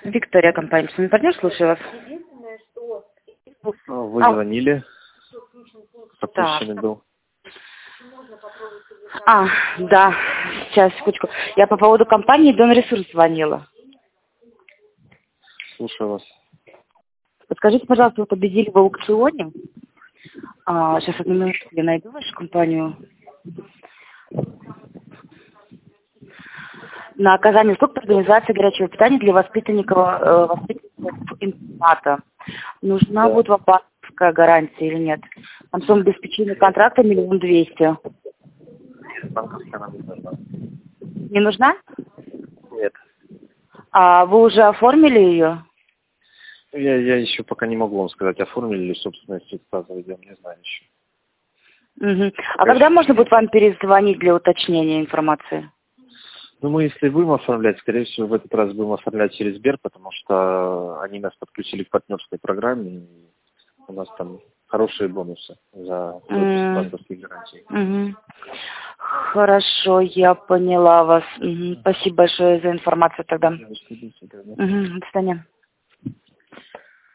Виктория, компания «Письменный партнер», слушаю вас. Вы звонили, подключенный был. Да, сейчас, секундочку. Я по поводу компании «Дон Ресурс» звонила. Слушаю вас. Подскажите, пожалуйста, вы победили в аукционе. Сейчас, одну минуту, я найду вашу компанию. На оказание услуг по организации горячего питания для воспитанников интерната. Нужна будет вам банковская гарантия или нет? Там сумма обеспечения контракта 1 200 000. Банковская нам не нужна. Не нужна? Нет. А вы уже оформили ее? Я еще пока не могу вам сказать, оформили ли собственные средства заведем, не знаю еще. Угу. А когда можно будет вам перезвонить для уточнения информации? Ну, мы, если будем оформлять, скорее всего, в этот раз будем оформлять через Сбер, потому что они нас подключили к партнерской программе, и у нас там хорошие бонусы за банковские гарантии. Хорошо, я поняла вас. Спасибо большое за информацию тогда. До свидания.